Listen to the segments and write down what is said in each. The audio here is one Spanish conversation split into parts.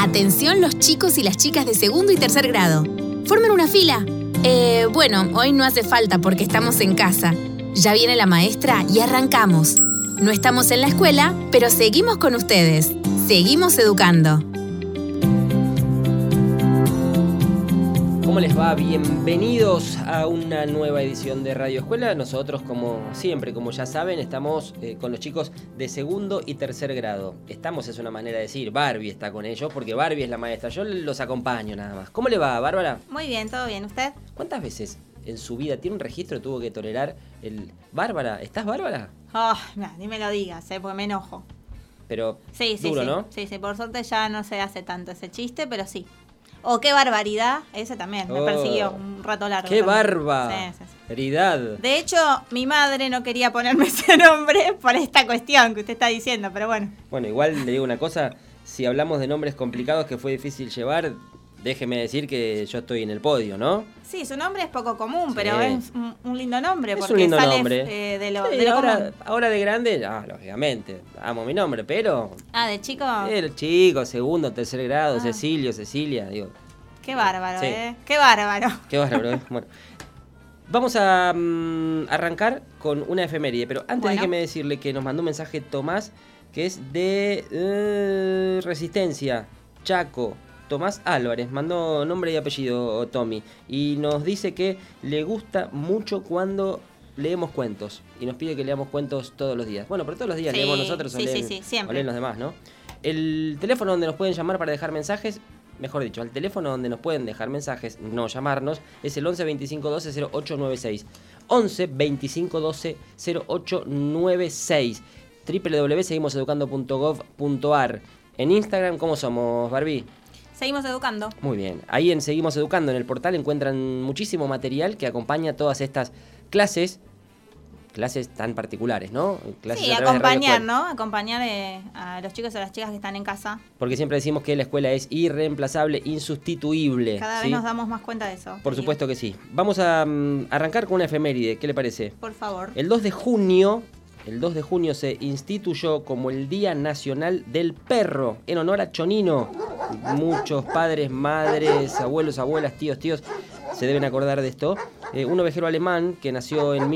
Atención los chicos y las chicas de segundo y tercer grado. Formen una fila. Bueno, hoy no hace falta porque estamos en casa. Ya viene la maestra y arrancamos. No estamos en la escuela, pero seguimos con ustedes. Seguimos educando. ¿Cómo les va? Bienvenidos a una nueva edición de Radio Escuela. Nosotros, como siempre, como ya saben, estamos con los chicos de segundo y tercer grado. Estamos es una manera de decir, Barbie está con ellos, porque Barbie es la maestra. Yo los acompaño nada más. ¿Cómo le va, Bárbara? Muy bien, todo bien. ¿Usted? ¿Cuántas veces en su vida tiene un registro tuvo que tolerar el... Bárbara? ¿Estás Bárbara? Oh, no, ni me lo digas, porque me enojo. Pero sí, duro, sí. ¿no? Sí, por suerte ya no se hace tanto ese chiste, pero sí. Oh, qué barbaridad. Ese también me persiguió un rato largo. ¡Qué también. barbaridad! Sí. De hecho, mi madre no quería ponerme ese nombre por esta cuestión que usted está diciendo, pero bueno. Bueno, igual le digo una cosa. Si hablamos de nombres complicados que fue difícil llevar, déjeme decir que yo estoy en el podio, ¿no? Sí, su nombre es poco común, pero Sí. es un lindo nombre. Es porque un lindo sale nombre. De lo ahora, común. ahora de grande, lógicamente, amo mi nombre, pero... De chico. El chico, segundo, tercer grado, Cecilia, digo... Qué bárbaro, Sí. Qué bárbaro. Qué bárbaro, Bueno, vamos a arrancar con una efeméride, pero antes déjeme decirle que nos mandó un mensaje Tomás, que es de Resistencia, Chaco. Tomás Álvarez, mandó nombre y apellido Tommy, y nos dice que le gusta mucho cuando leemos cuentos, y nos pide que leamos cuentos todos los días. Bueno, pero todos los días leemos nosotros o leen, siempre. o leen los demás, ¿no? El teléfono donde nos pueden llamar para dejar mensajes, mejor dicho, al teléfono donde nos pueden dejar mensajes, no llamarnos, es el 11 25 12 0896. 11 25 12 0896. www.seguimoseducando.gov.ar. En Instagram, ¿cómo somos, Barbie? Seguimos educando. Muy bien. Ahí en Seguimos Educando, en el portal, encuentran muchísimo material que acompaña todas estas clases tan particulares, ¿no? Clases Sí, a través de Radio acompañar, Escuela. ¿no? Acompañar a los chicos y a las chicas que están en casa. Porque siempre decimos que la escuela es irreemplazable, insustituible. Cada ¿sí? vez nos damos más cuenta de eso. Por supuesto que sí. Vamos a arrancar con una efeméride. ¿Qué le parece? Por favor. El 2 de junio se instituyó como el Día Nacional del Perro, en honor a Chonino. Muchos padres, madres, abuelos, abuelas, tíos, se deben acordar de esto. Un ovejero alemán que nació en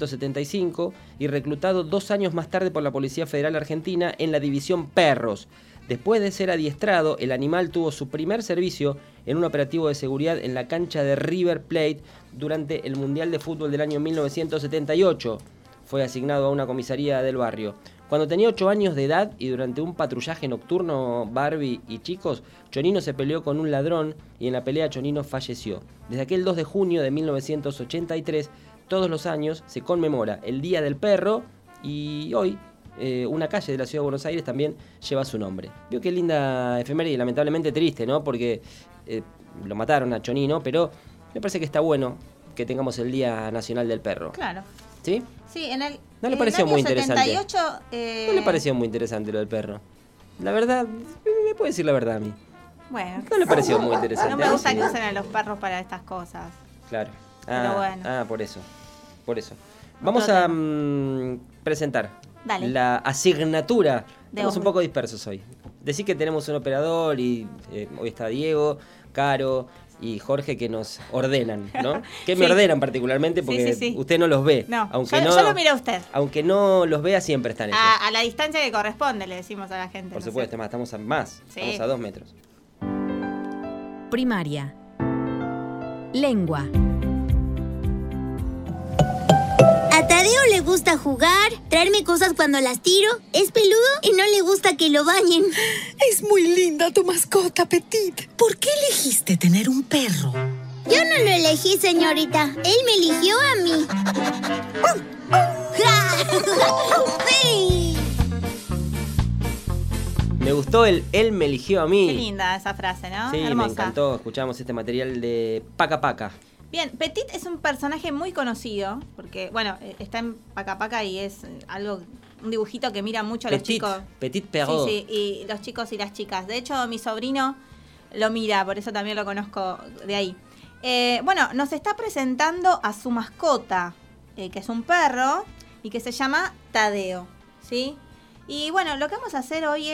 1975 y reclutado 2 años más tarde por la Policía Federal Argentina en la división Perros. Después de ser adiestrado, el animal tuvo su primer servicio en un operativo de seguridad en la cancha de River Plate durante el Mundial de Fútbol del año 1978. Fue asignado a una comisaría del barrio. Cuando tenía 8 años de edad y durante un patrullaje nocturno, Barbie y chicos, Chonino se peleó con un ladrón y en la pelea Chonino falleció. Desde aquel 2 de junio de 1983, todos los años se conmemora el Día del Perro y hoy una calle de la Ciudad de Buenos Aires también lleva su nombre. Vio qué linda efeméride y lamentablemente triste, ¿no? Porque lo mataron a Chonino, pero me parece que está bueno que tengamos el Día Nacional del Perro. Claro. ¿Sí? Sí, en el ¿No le pareció muy interesante? 78, ¿No le pareció muy interesante lo del perro? La verdad, me puede decir la verdad a mí. Bueno. ¿No le pareció muy interesante? No me gusta que usen a los perros para estas cosas. Claro. Pero bueno. Por eso. Vamos a presentar la asignatura. Estamos un poco dispersos hoy. Decir que tenemos un operador y hoy está Diego, Caro y Jorge que nos ordenan, ¿no? Que me ordenan particularmente porque usted no los ve. No, aunque yo lo miro a usted. Aunque no los vea, siempre están ellos. A la distancia que corresponde, le decimos a la gente. Por supuesto, estamos a más. Sí. Estamos a 2 metros. Primaria. Lengua. A Tadeo le gusta jugar, traerme cosas cuando las tiro, es peludo y no le gusta que lo bañen. Es muy linda tu mascota, Petit. ¿Por qué elegiste tener un perro? Yo no lo elegí, señorita. Él me eligió a mí. ¡Sí! Me gustó él me eligió a mí. Qué linda esa frase, ¿no? Sí, hermosa. me encantó. Escuchamos este material de Paca Paca. Bien, Petit es un personaje muy conocido, porque, bueno, está en Paca Paca y es un dibujito que mira mucho a los chicos. Petit Perrault. Sí, y los chicos y las chicas. De hecho, mi sobrino lo mira, por eso también lo conozco de ahí. Bueno, nos está presentando a su mascota, que es un perro y que se llama Tadeo, ¿sí? Y bueno, lo que vamos a hacer hoy es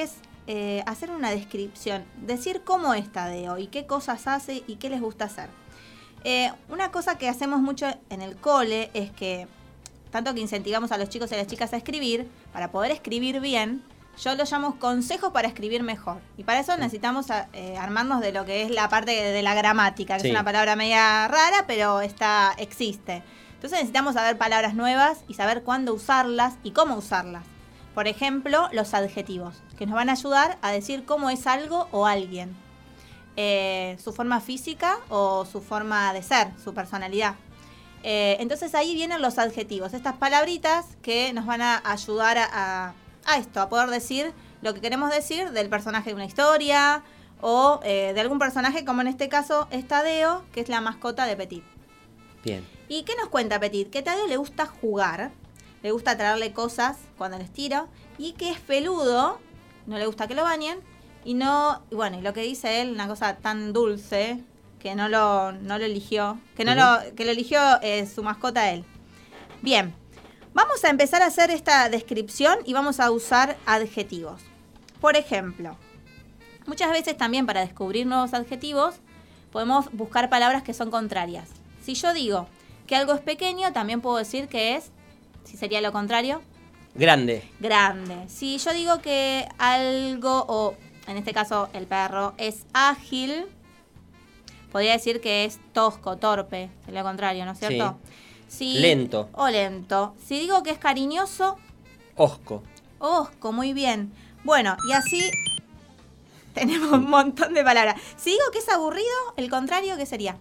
hacer una descripción, decir cómo es Tadeo y qué cosas hace y qué les gusta hacer. Una cosa que hacemos mucho en el cole es que, tanto que incentivamos a los chicos y a las chicas a escribir, para poder escribir bien, yo lo llamo consejos para escribir mejor. Y para eso necesitamos armarnos de lo que es la parte de la gramática, que Sí. es una palabra media rara, pero existe. Entonces necesitamos saber palabras nuevas y saber cuándo usarlas y cómo usarlas. Por ejemplo, los adjetivos, que nos van a ayudar a decir cómo es algo o alguien. Su forma física o su forma de ser, su personalidad. Entonces ahí vienen los adjetivos, estas palabritas que nos van a ayudar a esto, a poder decir lo que queremos decir del personaje de una historia o de algún personaje, como en este caso es Tadeo, que es la mascota de Petit. Bien. ¿Y qué nos cuenta Petit? Que a Tadeo le gusta jugar, le gusta traerle cosas cuando les tiro, y que es peludo, no le gusta que lo bañen, y lo que dice él, una cosa tan dulce, que no lo eligió, que lo eligió su mascota él. Bien, vamos a empezar a hacer esta descripción y vamos a usar adjetivos. Por ejemplo, muchas veces también para descubrir nuevos adjetivos podemos buscar palabras que son contrarias. Si yo digo que algo es pequeño, también puedo decir que es, si sería lo contrario, Grande. grande. Si yo digo que algo, o en este caso el perro, es ágil, podría decir que es tosco, torpe, es lo contrario, ¿no es cierto? Si, Lento. O lento. Si digo que es cariñoso, Osco. osco, muy bien. Bueno, y así tenemos un montón de palabras. Si digo que es aburrido, el contrario, ¿qué sería?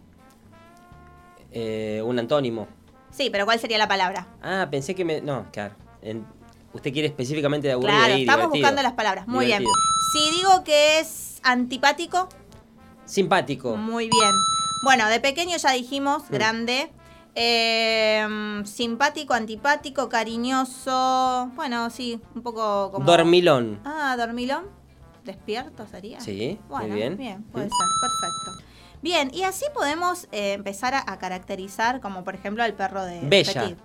Un antónimo. Sí, pero ¿cuál sería la palabra? Ah, pensé que no, claro. Usted quiere específicamente de aburrido Claro, y estamos divertido. buscando las palabras. Muy Divertido. bien. Si digo que es antipático, Simpático. muy bien. Bueno, de pequeño ya dijimos, grande. Simpático, antipático, cariñoso. Bueno, sí, un poco como... Dormilón. Ah, dormilón. ¿Despierto sería? Sí, Bueno, muy bien. puede ser, perfecto. Bien, y así podemos empezar a caracterizar, como por ejemplo al perro de Bella. Petit.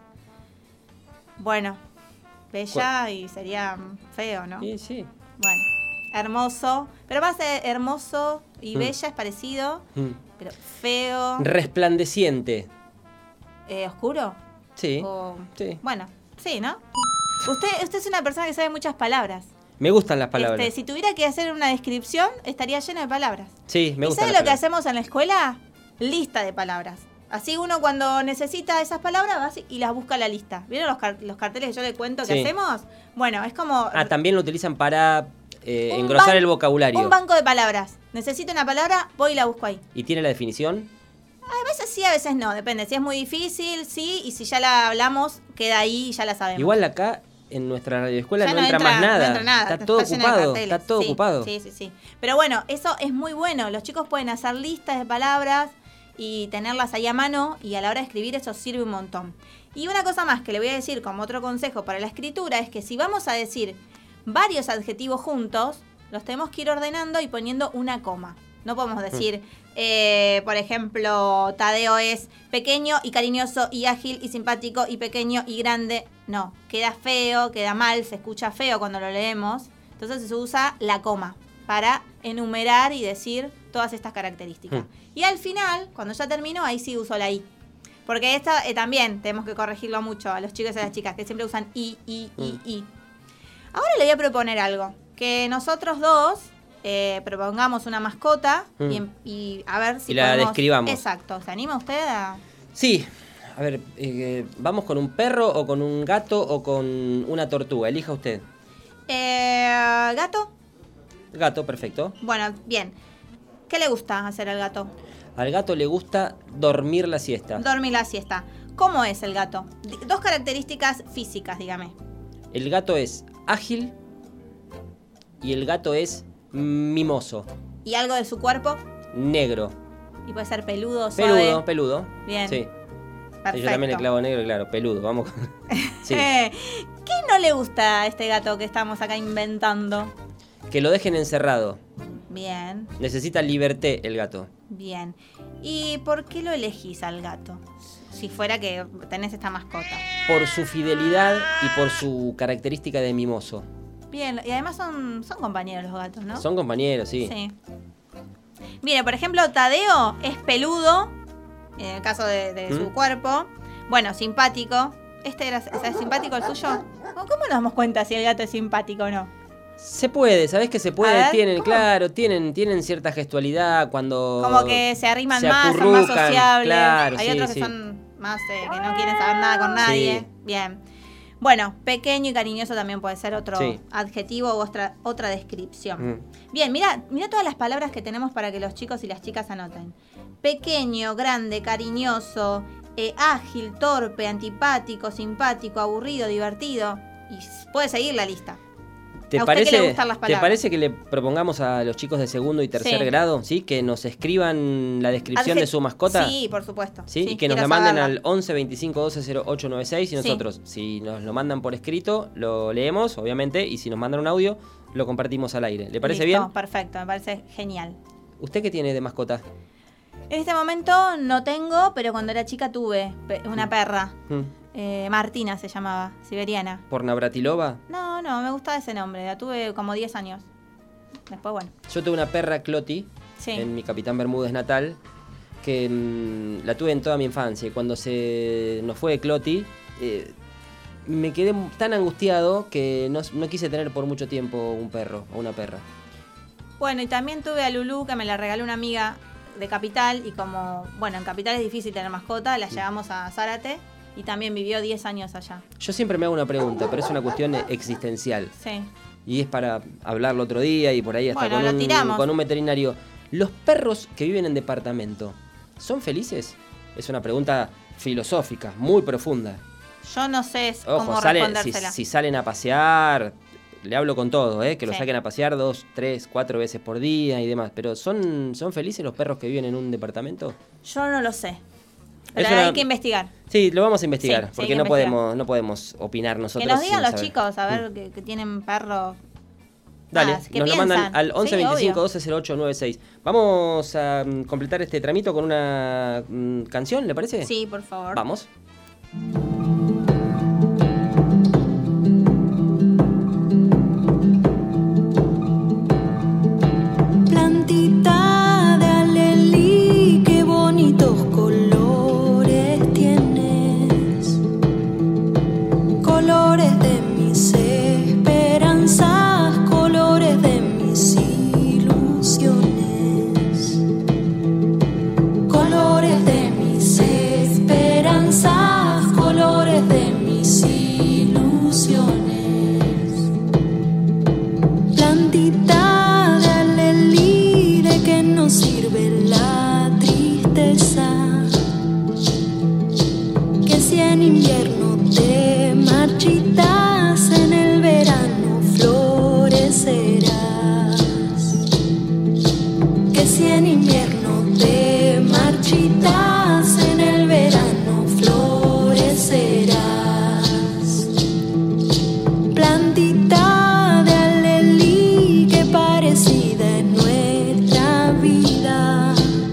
Bueno, bella y sería feo, ¿no? Sí, sí. Bueno, hermoso. Pero más hermoso y bella es parecido, Mm. pero feo. Resplandeciente. ¿Oscuro? Sí. O- Sí. Bueno, sí, ¿no? Usted es una persona que sabe muchas palabras. Me gustan las palabras. Si tuviera que hacer una descripción, estaría lleno de palabras. Sí, me ¿Y gustan sabe las lo que palabras. hacemos en la escuela? Lista de palabras. Así uno cuando necesita esas palabras va y las busca en la lista. ¿Vieron los carteles que yo le cuento que Sí. hacemos? Bueno, es como Ah, también lo utilizan para un engrosar ban- el vocabulario. un banco de palabras. Necesito una palabra, voy y la busco ahí. ¿Y tiene la definición? A veces sí, a veces no. Depende. Si es muy difícil, sí. Y si ya la hablamos, queda ahí y ya la sabemos. Igual acá en nuestra radioescuela Ya no entra más nada. No entra nada. Está todo lleno de ocupado. carteles. Está todo Sí, ocupado. Sí. Pero bueno, eso es muy bueno. Los chicos pueden hacer listas de palabras y tenerlas ahí a mano, y a la hora de escribir eso sirve un montón. Y una cosa más que le voy a decir como otro consejo para la escritura es que si vamos a decir varios adjetivos juntos, los tenemos que ir ordenando y poniendo una coma. No podemos decir, por ejemplo, Tadeo es pequeño y cariñoso y ágil y simpático y pequeño y grande. No, queda feo, queda mal, se escucha feo cuando lo leemos. Entonces se usa la coma para enumerar y decir todas estas características. Y al final, cuando ya termino, ahí sí uso la I. Porque esta también tenemos que corregirlo mucho a los chicos y a las chicas, que siempre usan I. Ahora le voy a proponer algo. Que nosotros dos propongamos una mascota y a ver si Y la podemos... describamos. Exacto. ¿Se anima usted a...? Sí. A ver, ¿vamos con un perro o con un gato o con una tortuga? Elija usted. ¿Gato? Gato, perfecto. Bueno, bien. ¿Qué le gusta hacer al gato? Al gato le gusta dormir la siesta. Dormir la siesta. ¿Cómo es el gato? Dos características físicas, dígame. El gato es ágil y el gato es mimoso. ¿Y algo de su cuerpo? Negro. Y puede ser peludo, suave. Peludo. Bien. Sí. Perfecto. Yo también le clavo negro, claro, peludo. Vamos. Sí. ¿Qué no le gusta a este gato que estamos acá inventando? Que lo dejen encerrado. Bien, Necesita liberté el gato. bien. ¿Y por qué lo elegís al gato? Si fuera que tenés esta mascota. Por su fidelidad y por su característica de mimoso. Bien, y además son compañeros los gatos, ¿no? Son compañeros, sí. Sí. Mire, por ejemplo, Tadeo es peludo, en el caso de su cuerpo. Bueno, simpático. ¿Es simpático el suyo? ¿Cómo nos damos cuenta si el gato es simpático o no? Se puede, ¿sabés que se puede? A ver, Tienen cierta gestualidad cuando... Como que se arriman más, son más sociables. Claro, Hay sí, otros que son más que no quieren saber nada con nadie. Sí. Bien. Bueno, pequeño y cariñoso también puede ser otro Sí. adjetivo u otra descripción. Bien, mira todas las palabras que tenemos para que los chicos y las chicas anoten. Pequeño, grande, cariñoso, ágil, torpe, antipático, simpático, aburrido, divertido. Y puede seguir la lista. ¿Te ¿A usted qué le gustan las palabras? parece que le propongamos a los chicos de segundo y tercer grado, ¿sí? Que nos escriban la descripción de su mascota? Sí, por supuesto. ¿Sí? Y que nos la manden al 11 25 12 0896 y nosotros, si nos lo mandan por escrito, lo leemos, obviamente, y si nos mandan un audio, lo compartimos al aire. ¿Le parece bien? Perfecto, me parece genial. ¿Usted qué tiene de mascota? En este momento no tengo, pero cuando era chica tuve una perra. Martina se llamaba, siberiana. ¿Por Navratilova? No, me gustaba ese nombre. La tuve como 10 años. Después, bueno. Yo tuve una perra Cloti en mi Capitán Bermúdez natal, que la tuve en toda mi infancia. Y cuando se nos fue Cloti, me quedé tan angustiado que no quise tener por mucho tiempo un perro o una perra. Bueno, y también tuve a Lulú, que me la regaló una amiga de Capital. Y como, bueno, en Capital es difícil tener mascota, la llevamos a Zárate. Y también vivió 10 años allá. Yo siempre me hago una pregunta, pero es una cuestión existencial. Sí. Y es para hablarlo otro día y por ahí hasta con un veterinario. ¿Los perros que viven en departamento son felices? Es una pregunta filosófica, muy profunda. Yo no sé cómo respondérsela. Si salen a pasear, le hablo con todo, que lo saquen a pasear 2, 3, 4 veces por día y demás. Pero ¿son felices los perros que viven en un departamento? Yo no lo sé. Pero hay que investigar. Sí, lo vamos a investigar, sí, porque no podemos opinar nosotros. Que nos digan los chicos, a ver, que tienen perros. Dale, nos lo mandan al 11 sí, 25 12 0896. Vamos a completar este tramito con una canción, ¿le parece? Sí, por favor. Vamos. Plantita de alelí, qué bonitos colores tienes, colores de mis esperanzas, colores de mis ilusiones, colores de mis esperanzas, colores de mis ilusiones. Plantita de alelí, ¿de qué nos sirve la tristeza? Que si en invierno te marchitas, en el verano florecerás. Que si en invierno te marchitas, en el verano florecerás. Plantita de alelí, que parecida es nuestra vida,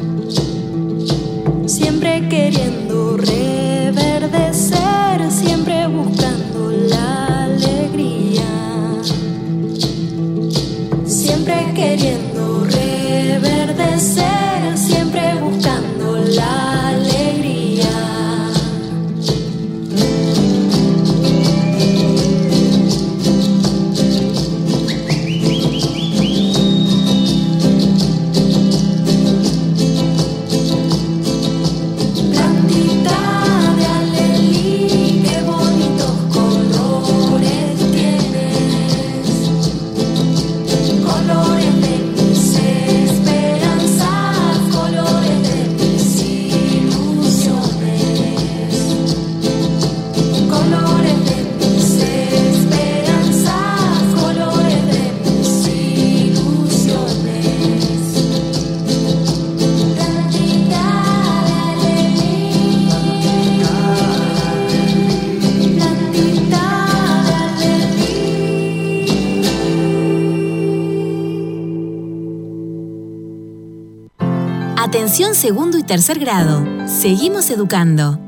siempre queriendo reverdecer, siempre buscando la alegría, siempre queriendo reverdecer, siempre buscando la alegría. Plantita de alelí, qué bonitos colores tienes, colores de mis esperanzas, colores de mis ilusiones, colores de mis esperanzas, colores de mis ilusiones. Plantita de alelí, plantita de alelí. Atención segundo y tercer grado. Seguimos educando.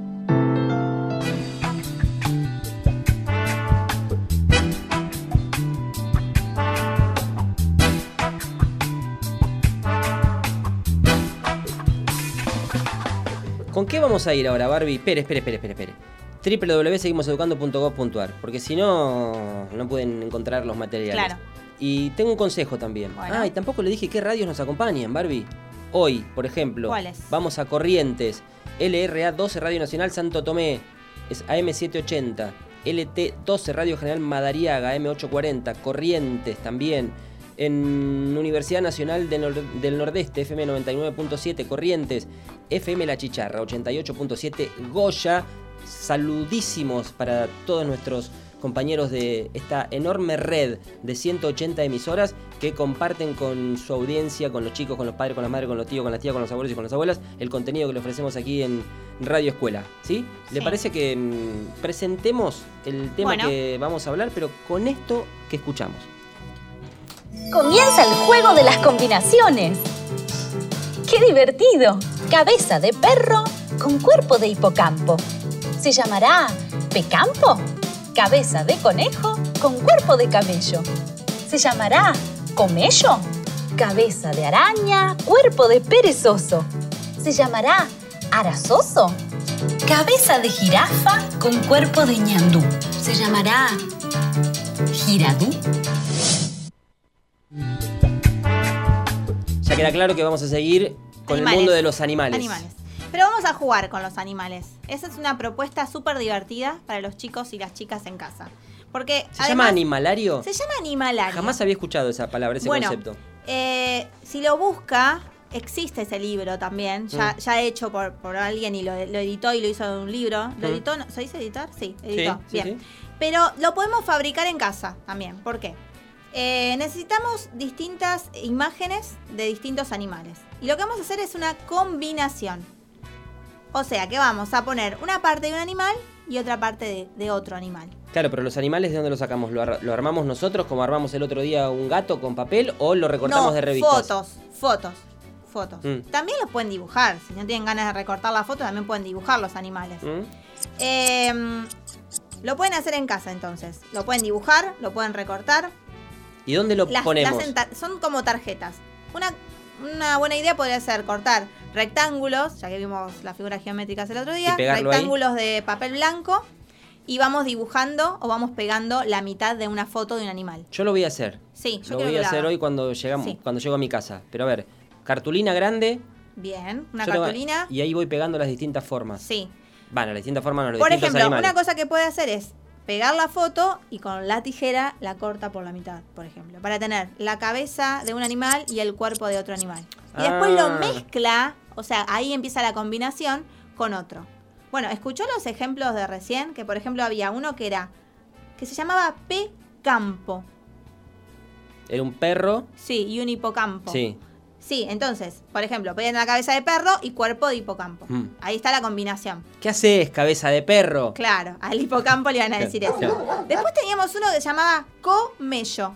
¿Con qué vamos a ir ahora, Barbie? Espere. www.seguimoseducando.gov.ar, porque si no, no pueden encontrar los materiales. Claro. Y tengo un consejo también. Bueno. Y tampoco le dije qué radios nos acompañan, Barbie. Hoy, por ejemplo, ¿Cuáles? vamos a Corrientes, LRA 12 Radio Nacional Santo Tomé, es AM780, LT 12 Radio General Madariaga, AM840, Corrientes también. En Universidad Nacional del Nordeste, FM 99.7, Corrientes, FM La Chicharra, 88.7, Goya. Saludísimos para todos nuestros compañeros de esta enorme red de 180 emisoras que comparten con su audiencia, con los chicos, con los padres, con las madres, con los tíos, con las tías, con los abuelos y con las abuelas, el contenido que le ofrecemos aquí en Radio Escuela. ¿Sí? ¿Le parece que presentemos el tema que vamos a hablar, pero con esto que escuchamos? Comienza el juego de las combinaciones. ¡Qué divertido! Cabeza de perro con cuerpo de hipocampo. ¿Se llamará pecampo? Cabeza de conejo con cuerpo de camello. ¿Se llamará comello? Cabeza de araña, cuerpo de perezoso. ¿Se llamará arazoso? Cabeza de jirafa con cuerpo de ñandú. ¿Se llamará giradú? Ya queda claro que vamos a seguir con el mundo de los animales. Pero vamos a jugar con los animales. Esa es una propuesta súper divertida para los chicos y las chicas en casa. Porque ¿Se llama animalario? Se llama animalario. Jamás había escuchado esa palabra, ese concepto. Si lo busca, existe ese libro también, ya hecho por alguien y lo editó y lo hizo en un libro. ¿Lo editó? ¿Se dice editar? Sí, editó. Sí, bien. sí. Pero lo podemos fabricar en casa también. ¿Por qué? Necesitamos distintas imágenes de distintos animales. Y lo que vamos a hacer es una combinación. O sea, que vamos a poner una parte de un animal y otra parte de otro animal. Claro, pero los animales, ¿de dónde los sacamos? ¿Lo armamos nosotros, como armamos el otro día un gato con papel, o lo recortamos de revistas? Fotos. También los pueden dibujar. Si no tienen ganas de recortar la foto, también pueden dibujar los animales. Lo pueden hacer en casa, entonces. Lo pueden dibujar, lo pueden recortar. ¿Y dónde lo ponemos? Son como tarjetas. Una buena idea podría ser cortar rectángulos, ya que vimos las figuras geométricas el otro día, rectángulos de papel blanco, y vamos dibujando o vamos pegando la mitad de una foto de un animal. Yo lo voy a hacer. Sí, yo lo voy a hacer hoy cuando llego a mi casa. Pero a ver, cartulina grande. Bien, una cartulina. Y ahí voy pegando las distintas formas. Sí. Bueno, las distintas formas no, los Por distintos ejemplo, animales. una cosa que puede hacer es pegar la foto y con la tijera la corta por la mitad, por ejemplo, para tener la cabeza de un animal y el cuerpo de otro animal. Y después lo mezcla, o sea, ahí empieza la combinación con otro. Bueno, ¿escuchó los ejemplos de recién? Que por ejemplo había uno que se llamaba P-campo. Era un perro. Sí, y un hipocampo. Sí. Sí, entonces, por ejemplo, ponían la cabeza de perro y cuerpo de hipocampo. Ahí está la combinación. ¿Qué haces, cabeza de perro? Claro, al hipocampo le iban a decir eso. Después teníamos uno que se llamaba comello.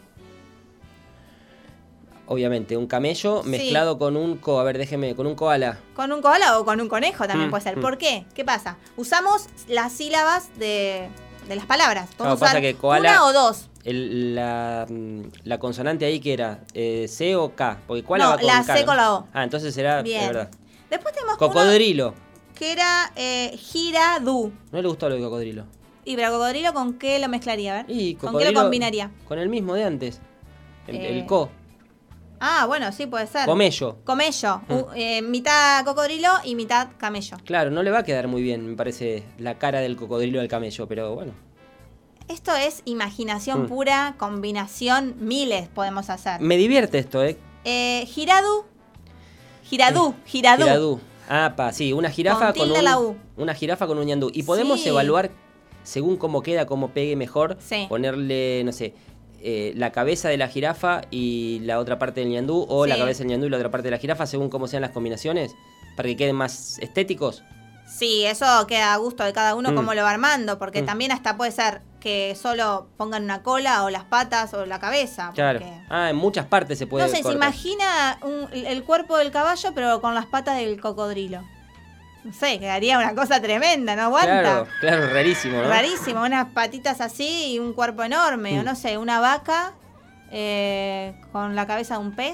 Obviamente, un camello mezclado con un con un koala. Con un koala o con un conejo también puede ser. ¿Por qué? ¿Qué pasa? Usamos las sílabas de las palabras. Podemos usar que koala, una o dos. La consonante ahí que era C o K, porque koala va con la K, C con la O. Entonces será Bien. de verdad. Después tenemos Cocodrilo. uno que era giradú. No le gustó lo de cocodrilo. ¿Y pero cocodrilo con qué lo mezclaría? A ver. ¿Con qué lo combinaría? Con el mismo de antes. El co. Ah, bueno, sí, puede ser. Comello. Mitad cocodrilo y mitad camello. Claro, no le va a quedar muy bien, me parece, la cara del cocodrilo al camello, pero bueno. Esto es imaginación pura, combinación, miles podemos hacer. Me divierte esto, Giradú. Sí, una jirafa una jirafa con un ñandú. Y podemos evaluar, según cómo queda, cómo pegue mejor, ponerle, no sé, la cabeza de la jirafa y la otra parte del ñandú, o la cabeza del ñandú y la otra parte de la jirafa, según cómo sean las combinaciones, para que queden más estéticos. Sí, eso queda a gusto de cada uno cómo lo va armando, porque también hasta puede ser que solo pongan una cola o las patas o la cabeza. Claro. En muchas partes se puede cortar. Se imagina el cuerpo del caballo, pero con las patas del cocodrilo. No sé, quedaría una cosa tremenda, ¿no aguanta? Claro, rarísimo, ¿no? Rarísimo, unas patitas así y un cuerpo enorme, o no sé, una vaca con la cabeza de un pez.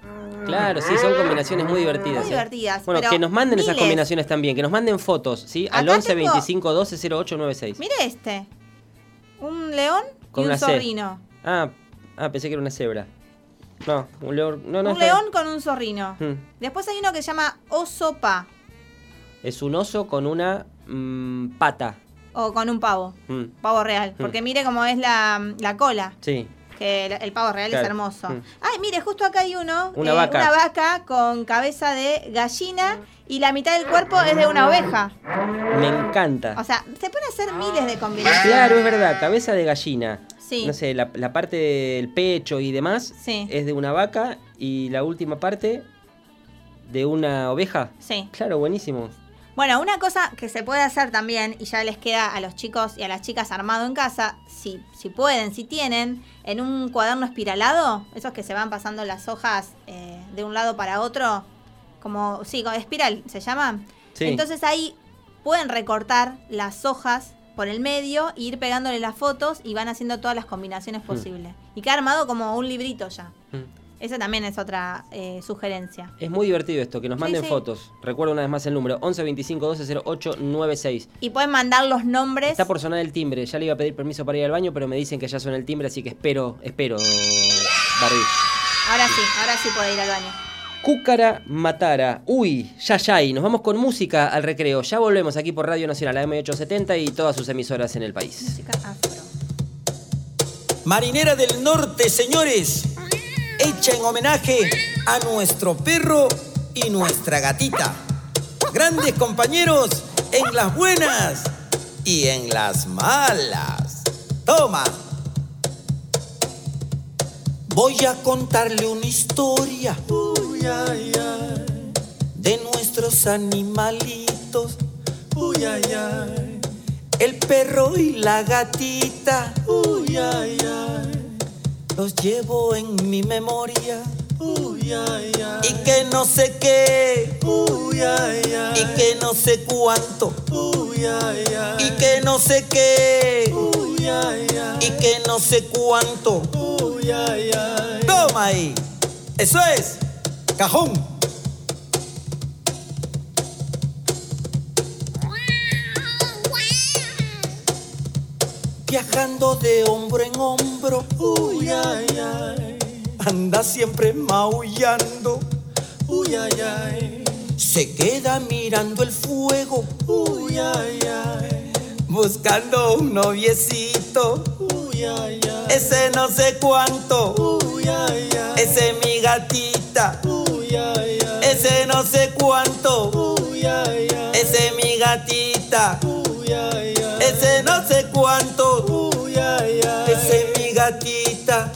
Claro, sí, son combinaciones muy divertidas. Muy divertidas. Bueno, pero que nos manden esas miles. combinaciones también, que nos manden fotos, ¿sí? Al Acá 11 tengo- 25 12 0896. Mire este. Un león Con y un una C. zorrino. Ah, pensé que era una cebra. No, un león. No, Un está- león con un zorrino. Hmm. Después hay uno que se llama oso pa. Es un oso con una pata. O con un pavo. Mm, Pavo real. Porque mire cómo es la cola. Sí. Que el pavo real Claro. es hermoso. Mm. Ay, mire, justo acá hay uno. Una vaca. Una vaca con cabeza de gallina y la mitad del cuerpo es de una oveja. Me encanta. O sea, se pueden hacer miles de combinaciones. Claro, es verdad, cabeza de gallina. Sí. No sé, la parte del pecho y demás Sí. es de una vaca y la última parte de una oveja. Sí. Claro, buenísimo. Bueno, una cosa que se puede hacer también, y ya les queda a los chicos y a las chicas armado en casa, si pueden, si tienen, en un cuaderno espiralado, esos que se van pasando las hojas de un lado para otro, como espiral se llama. Sí. Entonces ahí pueden recortar las hojas por el medio e ir pegándole las fotos y van haciendo todas las combinaciones posibles. Y queda armado como un librito ya. Esa también es otra sugerencia. Es muy divertido esto, que nos Sí, manden sí. fotos. Recuerdo una vez más el número, 11 25 12 0896. Y pueden mandar los nombres. Está por sonar el timbre, ya le iba a pedir permiso para ir al baño, pero me dicen que ya suena el timbre, así que espero, Barbie. Ahora sí puede ir al baño. Cúcara Matara. Uy, y nos vamos con música al recreo. Ya volvemos aquí por Radio Nacional, AM870 y todas sus emisoras en el país. Música afro. Marinera del Norte, señores, hecha en homenaje a nuestro perro y nuestra gatita. Grandes compañeros en las buenas y en las malas. Toma. Voy a contarle una historia de nuestros animalitos. El perro y la gatita. Los llevo en mi memoria. Y que no sé qué. Y que no sé cuánto. Y que no sé qué. Y que no sé cuánto. Toma ahí. Eso es. Cajón. Viajando de hombro en hombro. Anda siempre maullando. Se queda mirando el fuego. Buscando un noviecito. Ese no sé cuánto. Ese es mi gatita. Ese no sé cuánto. Ese es mi gatita. Ese no sé cuánto. Ese es mi gatita.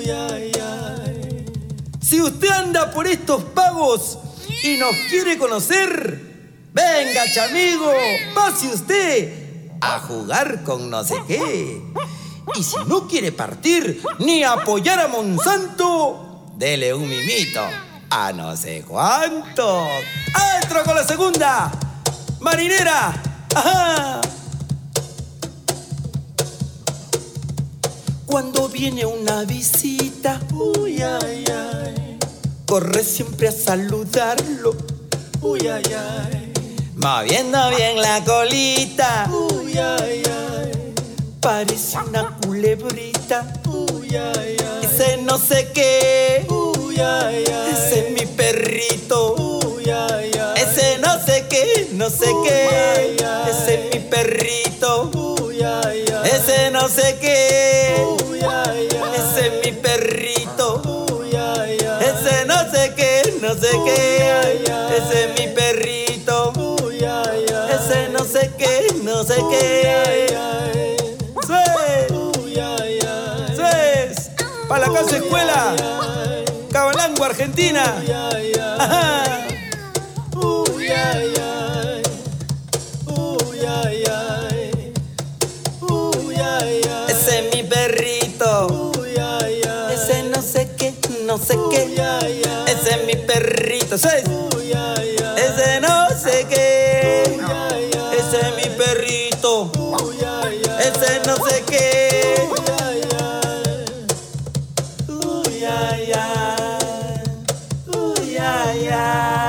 Si usted anda por estos pagos y nos quiere conocer, venga, chamigo, pase usted a jugar con no sé qué. Y si no quiere partir ni apoyar a Monsanto, dele un mimito a no sé cuánto. ¡Adentro con la segunda! ¡Marinera! ¡Ajá! Cuando viene una visita, corre siempre a saludarlo, moviendo bien la colita, parece una culebrita, ese no sé qué, ese es mi perrito, ese no sé qué, no sé qué, ese es mi perrito, ese no sé qué, ese es mi perrito, ese no sé qué, no sé qué, ese es mi perrito, ese no sé qué, no sé qué. ¡Suez! Para la casa escuela, Cabalango, Argentina. Ajá. Ese es mi perrito. Ese no sé qué, no sé qué. Ese es mi perrito. ¿Sabes? Ese no sé qué. Ese es mi perrito. Ese no sé qué. uy, ay, ay.